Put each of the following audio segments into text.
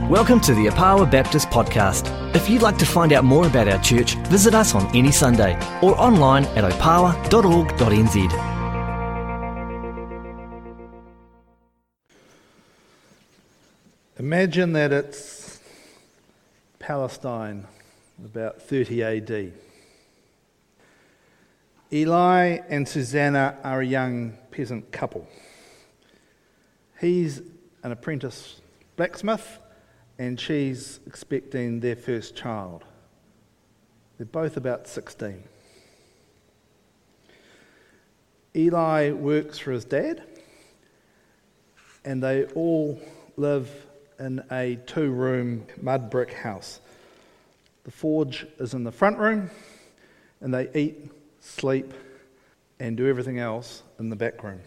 Welcome to the Apawa Baptist Podcast. If you'd like to find out more about our church, visit us on any Sunday or online at opawa.org.nz. Imagine that it's Palestine, about 30 AD. Eli and Susanna are a young peasant couple. He's an apprentice blacksmith, and she's expecting their first child. They're both about 16. Eli works for his dad, and they all live in a 2-room mud brick house. The forge is in the front room, and they eat, sleep, and do everything else in the back room.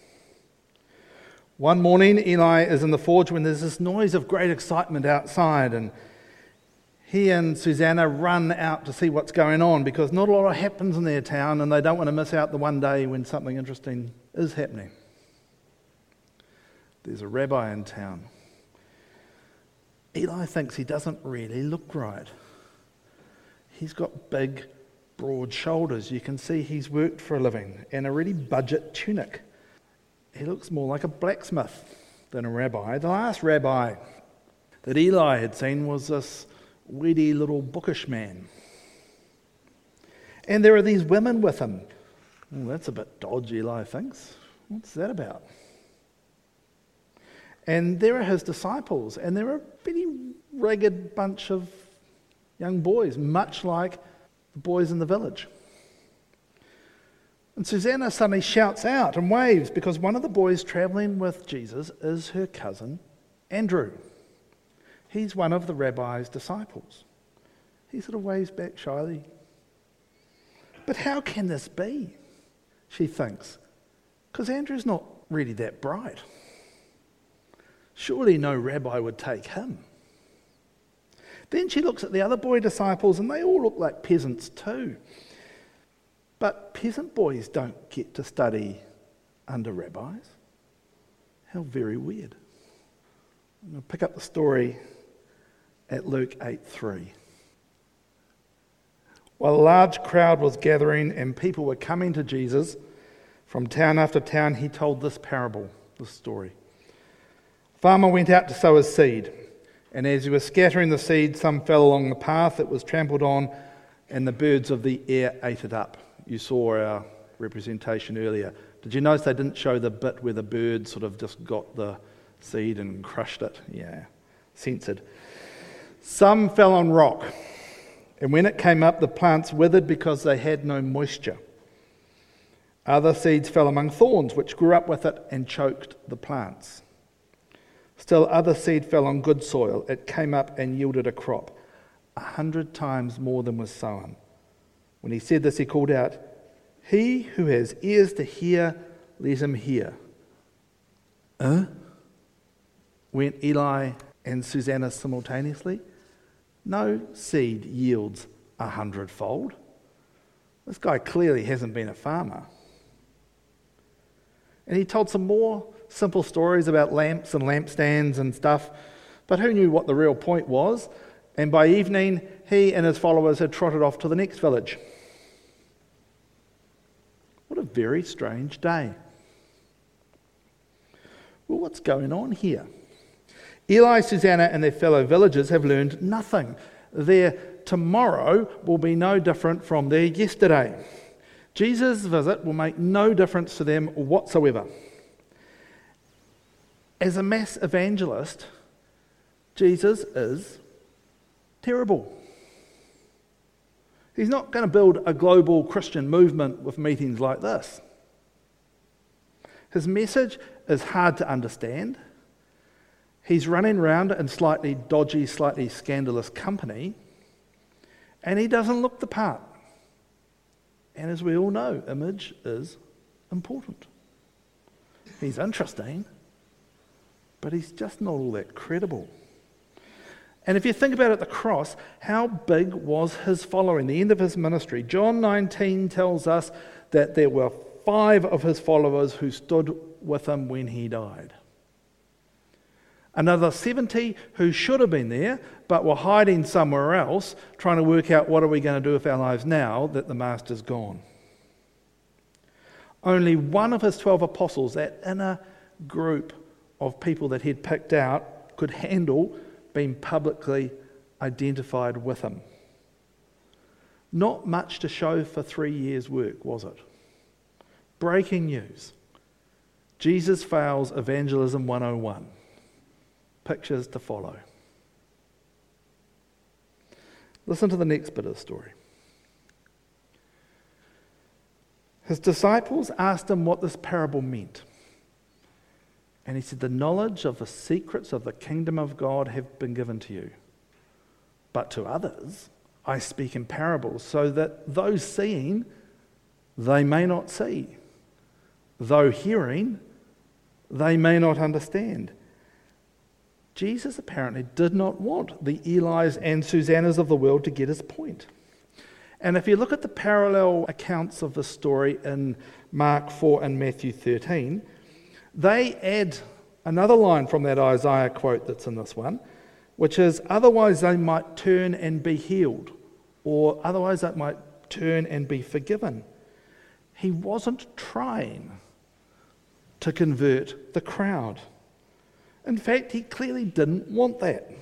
One morning, Eli is in the forge when there's this noise of great excitement outside, and he and Susanna run out to see what's going on because not a lot happens in their town and they don't want to miss out the one day when something interesting is happening. There's a rabbi in town. Eli thinks he doesn't really look right. He's got big, broad shoulders. You can see he's worked for a living, and a really budget tunic. He looks more like a blacksmith than a rabbi. The last rabbi that Eli had seen was this weedy little bookish man. And there are these women with him. Well, that's a bit dodgy, Eli thinks. What's that about? And there are his disciples, and they're a pretty ragged bunch of young boys, much like the boys in the village. And Susanna suddenly shouts out and waves because one of the boys travelling with Jesus is her cousin, Andrew. He's one of the rabbi's disciples. He sort of waves back shyly. But how can this be? She thinks, because Andrew's not really that bright. Surely no rabbi would take him. Then she looks at the other boy disciples, and they all look like peasants too. But peasant boys don't get to study under rabbis. How very weird. I'm going to pick up the story at Luke 8:3. While a large crowd was gathering and people were coming to Jesus from town after town, he told this parable, this story. A farmer went out to sow his seed, and as he was scattering the seed, some fell along the path, it was trampled on, and the birds of the air ate it up. You saw our representation earlier. Did you notice they didn't show the bit where the bird sort of just got the seed and crushed it? Yeah, censored. Some fell on rock, and when it came up, the plants withered because they had no moisture. Other seeds fell among thorns, which grew up with it and choked the plants. Still other seed fell on good soil. It came up and yielded a crop, 100 times more than was sown. When he said this, he called out, "He who has ears to hear, let him hear." Went Eli and Susanna simultaneously. No seed yields 100-fold. This guy clearly hasn't been a farmer. And he told some more simple stories about lamps and lampstands and stuff, but who knew what the real point was? And by evening, he and his followers had trotted off to the next village. What a very strange day. Well, what's going on here? Eli, Susanna, and their fellow villagers have learned nothing. Their tomorrow will be no different from their yesterday. Jesus' visit will make no difference to them whatsoever. As a mass evangelist, Jesus is terrible. He's not going to build a global Christian movement with meetings like this. His message is hard to understand. He's running around in slightly dodgy, slightly scandalous company, and he doesn't look the part. And as we all know, image is important. He's interesting, but he's just not all that credible. And if you think about it, the cross, how big was his following, the end of his ministry? John 19 tells us that there were 5 of his followers who stood with him when he died. Another 70 who should have been there, but were hiding somewhere else, trying to work out what are we going to do with our lives now that the Master's gone. Only one of his 12 apostles, that inner group of people that he'd picked out, could handle being publicly identified with him. Not much to show for 3 years' work, was it? Breaking news. Jesus fails Evangelism 101. Pictures to follow. Listen to the next bit of the story. His disciples asked him what this parable meant. And he said, the knowledge of the secrets of the kingdom of God have been given to you. But to others I speak in parables, so that those seeing, they may not see. Though hearing, they may not understand. Jesus apparently did not want the Eli's and Susannas of the world to get his point. And if you look at the parallel accounts of the story in Mark 4 and Matthew 13, they add another line from that Isaiah quote that's in this one, which is, otherwise they might turn and be healed, or otherwise they might turn and be forgiven. He wasn't trying to convert the crowd. In fact, he clearly didn't want that.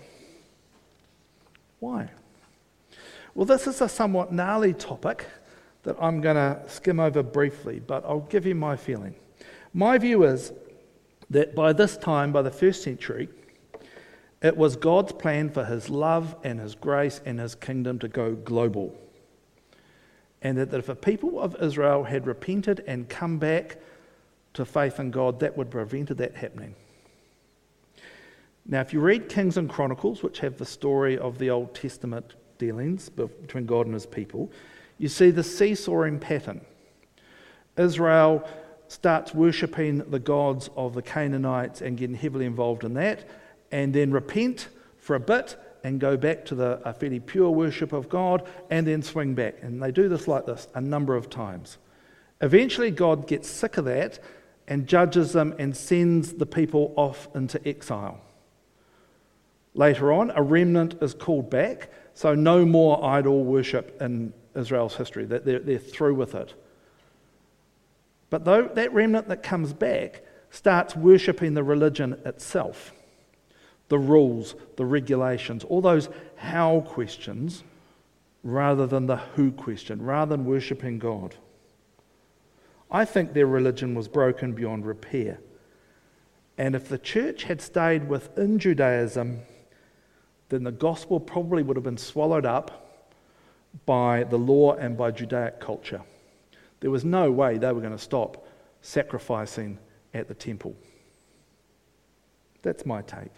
Why? Well, this is a somewhat gnarly topic that I'm going to skim over briefly, but I'll give you my feeling. My view is that by this time, by the first century, it was God's plan for his love and his grace and his kingdom to go global. And that if the people of Israel had repented and come back to faith in God, that would have prevented that happening. Now, if you read Kings and Chronicles, which have the story of the Old Testament dealings between God and his people, you see the seesawing pattern. Israel starts worshipping the gods of the Canaanites and getting heavily involved in that, and then repent for a bit and go back to a fairly pure worship of God, and then swing back. And they do this like this a number of times. Eventually God gets sick of that and judges them and sends the people off into exile. Later on, a remnant is called back, so no more idol worship in Israel's history. They're through with it. But though that remnant that comes back starts worshipping the religion itself, the rules, the regulations, all those how questions, rather than the who question, rather than worshipping God. I think their religion was broken beyond repair. And if the church had stayed within Judaism, then the gospel probably would have been swallowed up by the law and by Judaic culture. There was no way they were going to stop sacrificing at the temple. That's my take.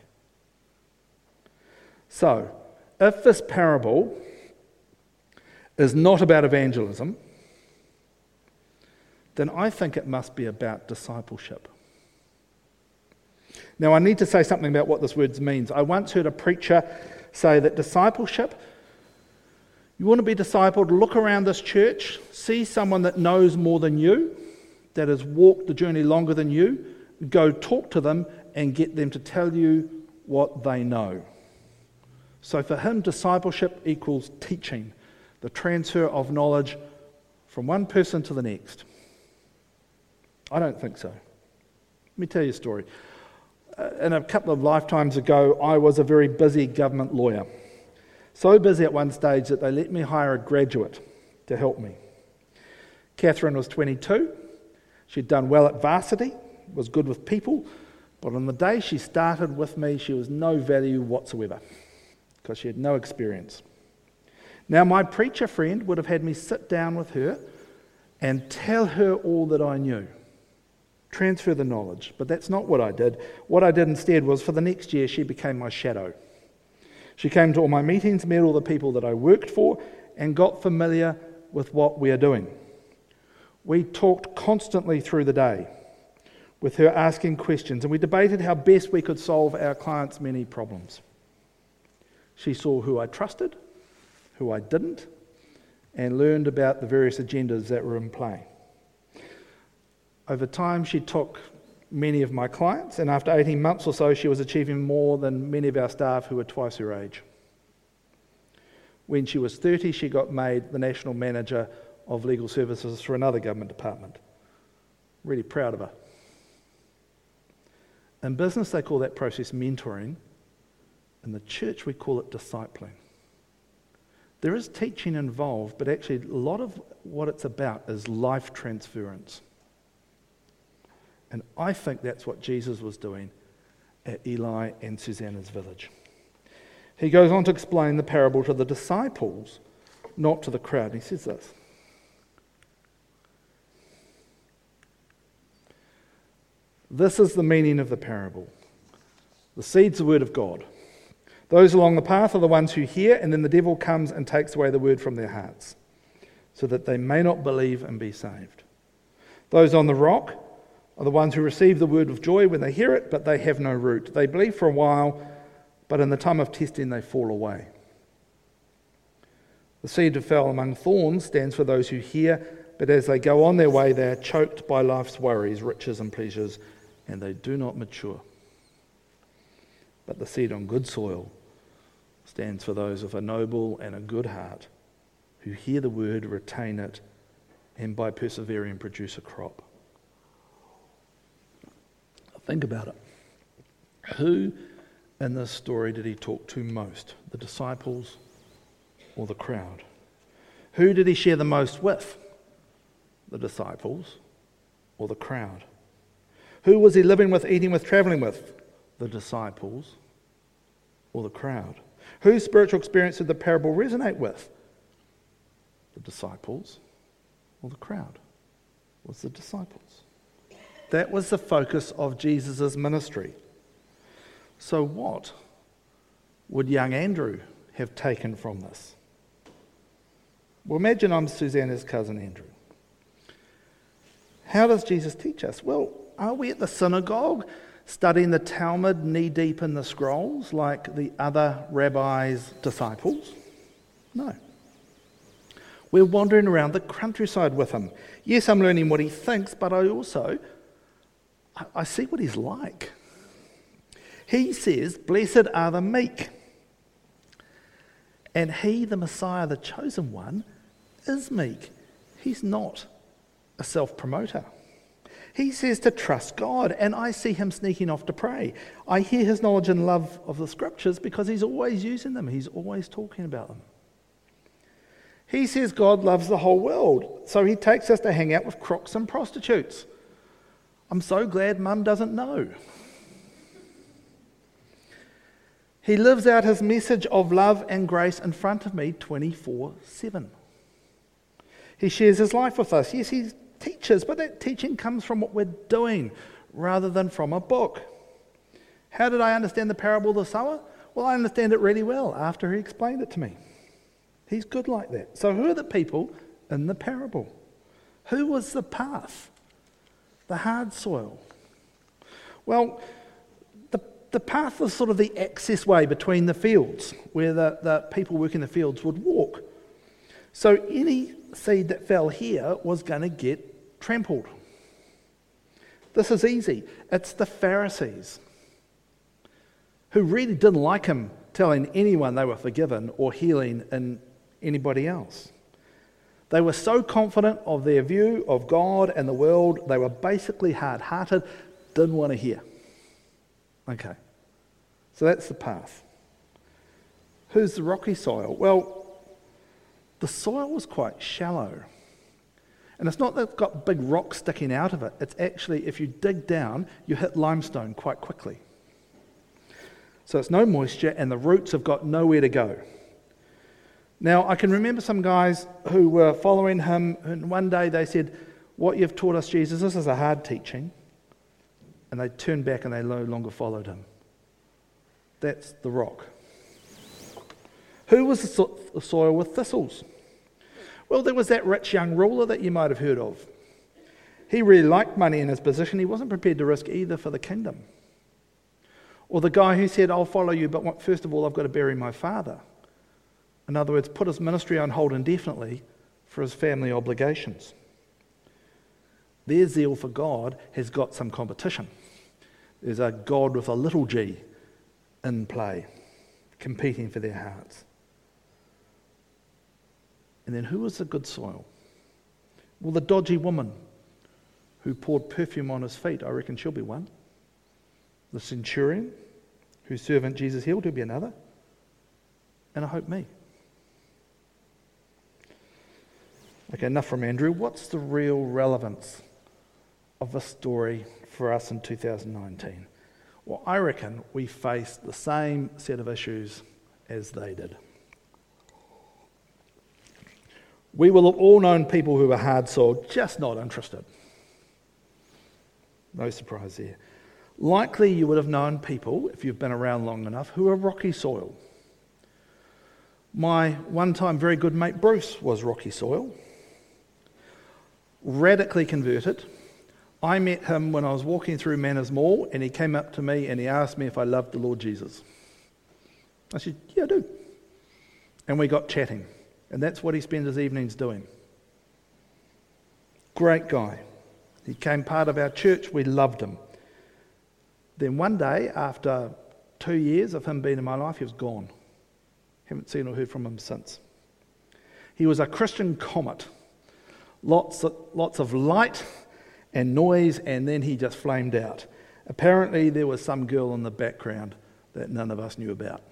So, if this parable is not about evangelism, then I think it must be about discipleship. Now, I need to say something about what this word means. I once heard a preacher say that discipleship, you want to be discipled, look around this church, see someone that knows more than you, that has walked the journey longer than you, go talk to them and get them to tell you what they know. So for him, discipleship equals teaching, the transfer of knowledge from one person to the next. I don't think so. Let me tell you a story. In a couple of lifetimes ago, I was a very busy government lawyer. So busy at one stage that they let me hire a graduate to help me. Catherine was 22. She'd done well at varsity, was good with people, but on the day she started with me, she was no value whatsoever because she had no experience. Now, my preacher friend would have had me sit down with her and tell her all that I knew. Transfer the knowledge. But that's not what I did. What I did instead was, for the next year, she became my shadow. She came to all my meetings, met all the people that I worked for, and got familiar with what we are doing. We talked constantly through the day, with her asking questions, and we debated how best we could solve our clients' many problems. She saw who I trusted, who I didn't, and learned about the various agendas that were in play. Over time, she took many of my clients, and after 18 months or so, she was achieving more than many of our staff who were twice her age. When she was 30, she got made the national manager of legal services for another government department. Really proud of her. In business, they call that process mentoring. In the church, we call it discipling. There is teaching involved, but actually a lot of what it's about is life transference. And I think that's what Jesus was doing at Eli and Susanna's village. He goes on to explain the parable to the disciples, not to the crowd. He says this. This is the meaning of the parable. The seed's the word of God. Those along the path are the ones who hear, and then the devil comes and takes away the word from their hearts, so that they may not believe and be saved. Those on the rock are the ones who receive the word with joy when they hear it, but they have no root. They believe for a while, but in the time of testing they fall away. The seed that fell among thorns stands for those who hear, but as they go on their way, they are choked by life's worries, riches and pleasures, and they do not mature. But the seed on good soil stands for those of a noble and a good heart, who hear the word, retain it, and by persevering produce a crop. Think about it. Who in this story did he talk to most? The disciples or the crowd? Who did he share the most with? The disciples or the crowd? Who was he living with, eating with, traveling with? The disciples or the crowd? Whose spiritual experience did the parable resonate with? The disciples or the crowd? It was the disciples. That was the focus of Jesus' ministry. So what would young Andrew have taken from this? Well, imagine I'm Susanna's cousin Andrew. How does Jesus teach us? Well, are we at the synagogue studying the Talmud knee-deep in the scrolls like the other rabbis' disciples? No. We're wandering around the countryside with him. Yes, I'm learning what he thinks, but I see what he's like. He says, blessed are the meek. And he, the Messiah, the chosen one, is meek. He's not a self-promoter. He says to trust God, and I see him sneaking off to pray. I hear his knowledge and love of the scriptures because he's always using them. He's always talking about them. He says God loves the whole world, so he takes us to hang out with crooks and prostitutes. I'm so glad Mum doesn't know. He lives out his message of love and grace in front of me 24/7. He shares his life with us. Yes, he teaches, but that teaching comes from what we're doing rather than from a book. How did I understand the parable of the sower? Well, I understand it really well after he explained it to me. He's good like that. So who are the people in the parable? Who was the path? The hard soil. Well, the path was sort of the access way between the fields where the people working the fields would walk. So any seed that fell here was going to get trampled. This is easy. It's the Pharisees who really didn't like him telling anyone they were forgiven or healing in anybody else. They were so confident of their view of God and the world, they were basically hard-hearted, didn't want to hear. Okay, so that's the path. Who's the rocky soil? Well, the soil was quite shallow. And it's not that it's got big rocks sticking out of it. It's actually, if you dig down, you hit limestone quite quickly. So it's no moisture and the roots have got nowhere to go. Now, I can remember some guys who were following him, and one day they said, what you've taught us, Jesus, this is a hard teaching. And they turned back and they no longer followed him. That's the rock. Who was the soil with thistles? Well, there was that rich young ruler that you might have heard of. He really liked money in his position. He wasn't prepared to risk either for the kingdom. Or the guy who said, I'll follow you, but first of all, I've got to bury my father. In other words, put his ministry on hold indefinitely for his family obligations. Their zeal for God has got some competition. There's a God with a little g in play, competing for their hearts. And then who was the good soil? Well, the dodgy woman who poured perfume on his feet, I reckon she'll be one. The centurion whose servant Jesus healed, he'll be another. And I hope me. Okay, enough from Andrew. What's the real relevance of this story for us in 2019? Well, I reckon we face the same set of issues as they did. We will have all known people who were hard-soiled, just not interested. No surprise there. Likely you would have known people, if you've been around long enough, who are rocky soil. My one-time very good mate Bruce was rocky soil. Radically converted. I met him when I was walking through Manners Mall, and he came up to me and he asked me if I loved the Lord Jesus. I said, yeah, I do. And we got chatting. And that's what he spends his evenings doing. Great guy. He became part of our church. We loved him. Then one day, after 2 years of him being in my life, he was gone. Haven't seen or heard from him since. He was a Christian comet. Lots of light and noise, and then he just flamed out. Apparently there was some girl in the background that none of us knew about.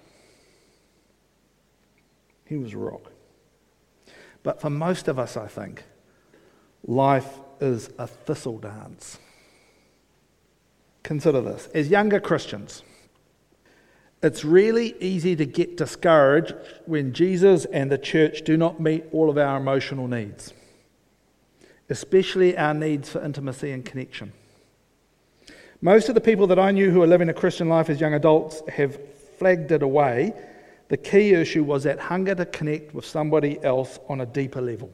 He was rock. But for most of us, I think, life is a thistle dance. Consider this. As younger Christians, it's really easy to get discouraged when Jesus and the church do not meet all of our emotional needs, especially our needs for intimacy and connection. Most of the people that I knew who were living a Christian life as young adults have flagged it away. The key issue was that hunger to connect with somebody else on a deeper level,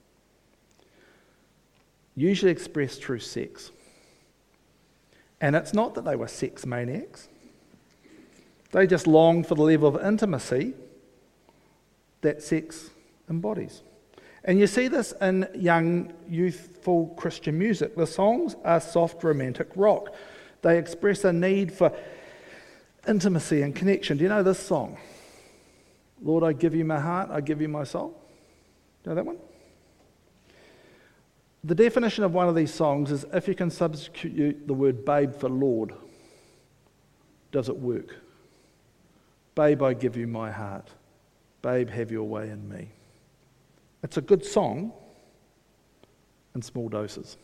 usually expressed through sex. And it's not that they were sex maniacs. They just longed for the level of intimacy that sex embodies. And you see this in young, youthful Christian music. The songs are soft, romantic rock. They express a need for intimacy and connection. Do you know this song? Lord, I give you my heart, I give you my soul. Do you know that one? The definition of one of these songs is if you can substitute the word babe for Lord, does it work? Babe, I give you my heart. Babe, have your way in me. It's a good song in small doses.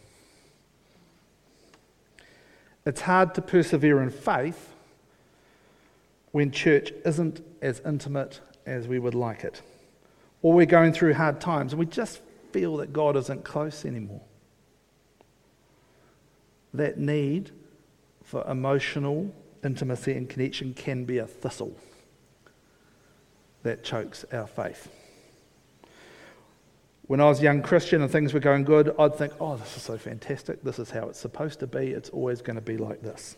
It's hard to persevere in faith when church isn't as intimate as we would like it, or we're going through hard times and we just feel that God isn't close anymore. That need for emotional intimacy and connection can be a thistle that chokes our faith. When I was a young Christian and things were going good, I'd think, oh, this is so fantastic. This is how it's supposed to be. It's always going to be like this.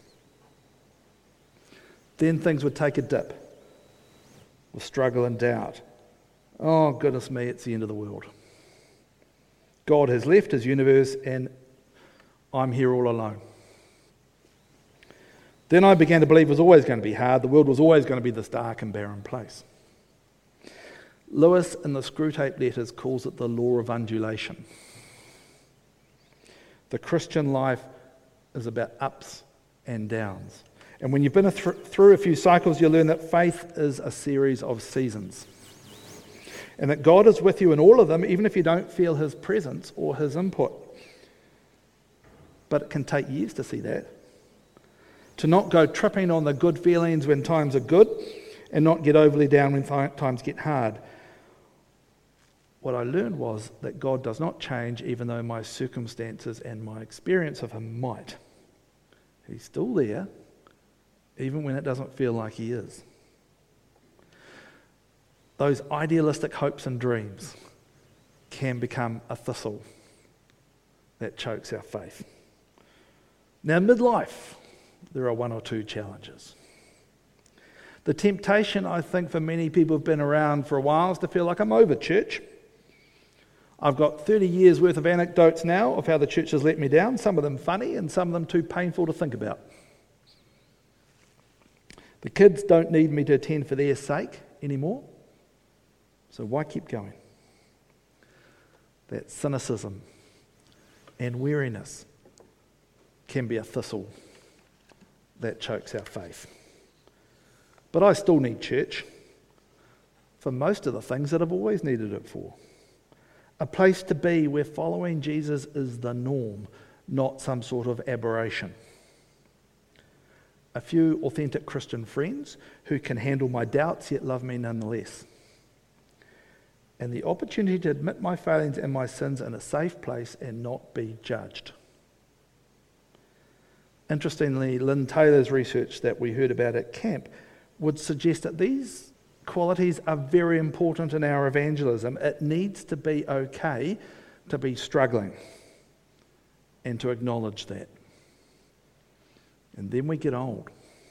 Then things would take a dip with struggle and doubt. Oh, goodness me, it's the end of the world. God has left his universe and I'm here all alone. Then I began to believe it was always going to be hard. The world was always going to be this dark and barren place. Lewis, in the Screwtape Letters, calls it the law of undulation. The Christian life is about ups and downs. And when you've been through a few cycles, you'll learn that faith is a series of seasons. And that God is with you in all of them, even if you don't feel his presence or his input. But it can take years to see that. To not go tripping on the good feelings when times are good, and not get overly down when times get hard. What I learned was that God does not change even though my circumstances and my experience of him might. He's still there, even when it doesn't feel like he is. Those idealistic hopes and dreams can become a thistle that chokes our faith. Now, midlife, there are one or two challenges. The temptation, I think, for many people who've been around for a while is to feel like I'm over church. I've got 30 years worth of anecdotes now of how the church has let me down, some of them funny and some of them too painful to think about. The kids don't need me to attend for their sake anymore, so why keep going? That cynicism and weariness can be a thistle that chokes our faith. But I still need church for most of the things that I've always needed it for. A place to be where following Jesus is the norm, not some sort of aberration. A few authentic Christian friends who can handle my doubts yet love me nonetheless. And the opportunity to admit my failings and my sins in a safe place and not be judged. Interestingly, Lynn Taylor's research that we heard about at camp would suggest that these qualities are very important in our evangelism. It needs to be okay to be struggling and to acknowledge that. And then we get old.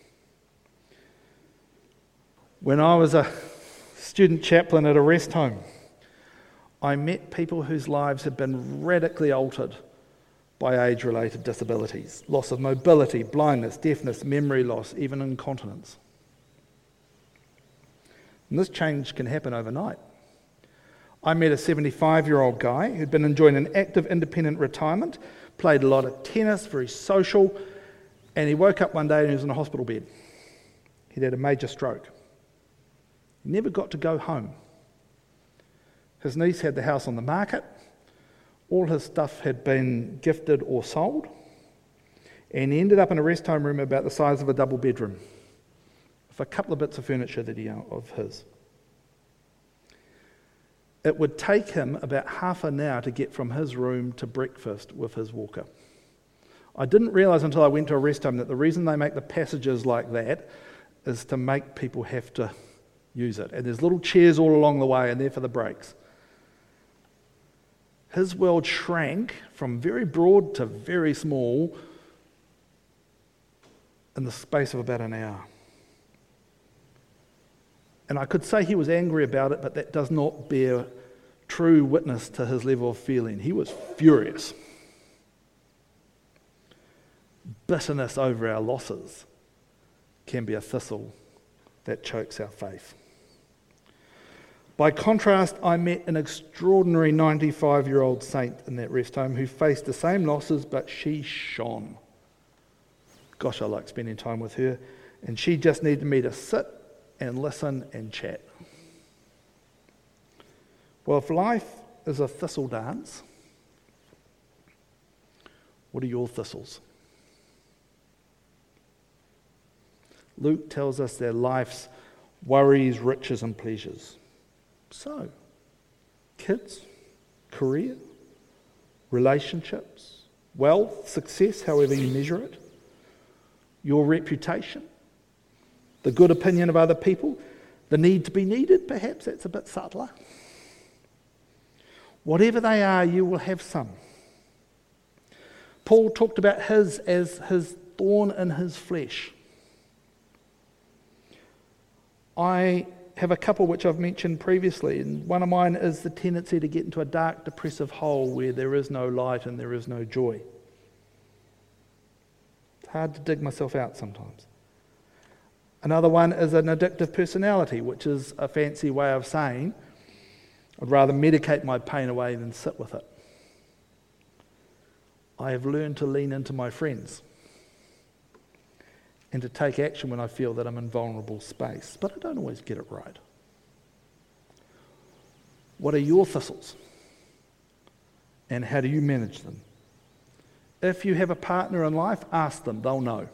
When I was a student chaplain at a rest home, I met people whose lives had been radically altered by age-related disabilities, loss of mobility, blindness, deafness, memory loss, even incontinence. And this change can happen overnight. I met a 75-year-old guy who'd been enjoying an active independent retirement, played a lot of tennis, very social, and he woke up one day and he was in a hospital bed. He'd had a major stroke. He never got to go home. His niece had the house on the market. All his stuff had been gifted or sold. And he ended up in a rest home room about the size of a double bedroom, with a couple of bits of furniture that he owned of his. It would take him about half an hour to get from his room to breakfast with his walker. I didn't realise until I went to a rest home that the reason they make the passages like that is to make people have to use it. And there's little chairs all along the way and they're for the breaks. His world shrank from very broad to very small in the space of about an hour. And I could say he was angry about it, but that does not bear true witness to his level of feeling. He was furious. Bitterness over our losses can be a thistle that chokes our faith. By contrast, I met an extraordinary 95-year-old saint in that rest home who faced the same losses, but she shone. Gosh, I like spending time with her. And she just needed me to sit and listen and chat. Well, if life is a thistle dance, what are your thistles? Luke tells us their life's worries, riches, and pleasures. So, kids, career, relationships, wealth, success, however you measure it, your reputation, the good opinion of other people, the need to be needed, perhaps that's a bit subtler. Whatever they are, you will have some. Paul talked about his as his thorn in his flesh. I have a couple which I've mentioned previously, and one of mine is the tendency to get into a dark, depressive hole where there is no light and there is no joy. It's hard to dig myself out sometimes. Another one is an addictive personality, which is a fancy way of saying I'd rather medicate my pain away than sit with it. I have learned to lean into my friends and to take action when I feel that I'm in vulnerable space, but I don't always get it right. What are your thistles? And how do you manage them? If you have a partner in life, ask them, they'll know.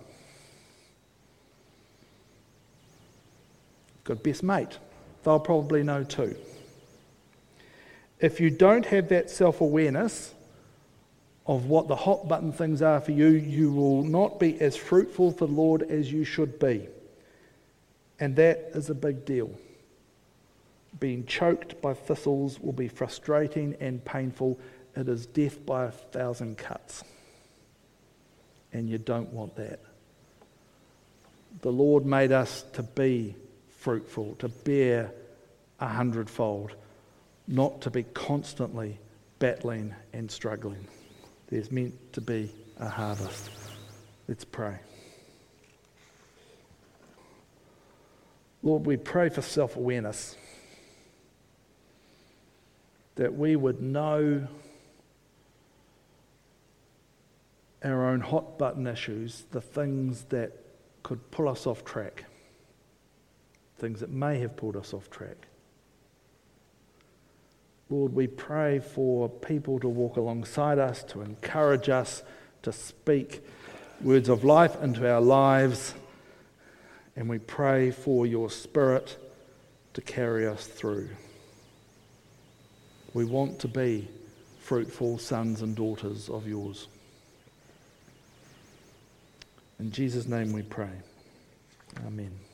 Got a best mate, they'll probably know too. If you don't have that self-awareness of what the hot button things are for you, you will not be as fruitful for the Lord as you should be. And that is a big deal. Being choked by thistles will be frustrating and painful. It is death by 1,000 cuts. And you don't want that. The Lord made us to be fruitful, to bear 100-fold, not to be constantly battling and struggling. There's meant to be a harvest. Let's pray. Lord, we pray for self-awareness, that we would know our own hot-button issues, the things that could pull us off track, things that may have pulled us off track. Lord, we pray for people to walk alongside us, to encourage us, to speak words of life into our lives, and we pray for your Spirit to carry us through. We want to be fruitful sons and daughters of yours. In Jesus' name we pray. Amen.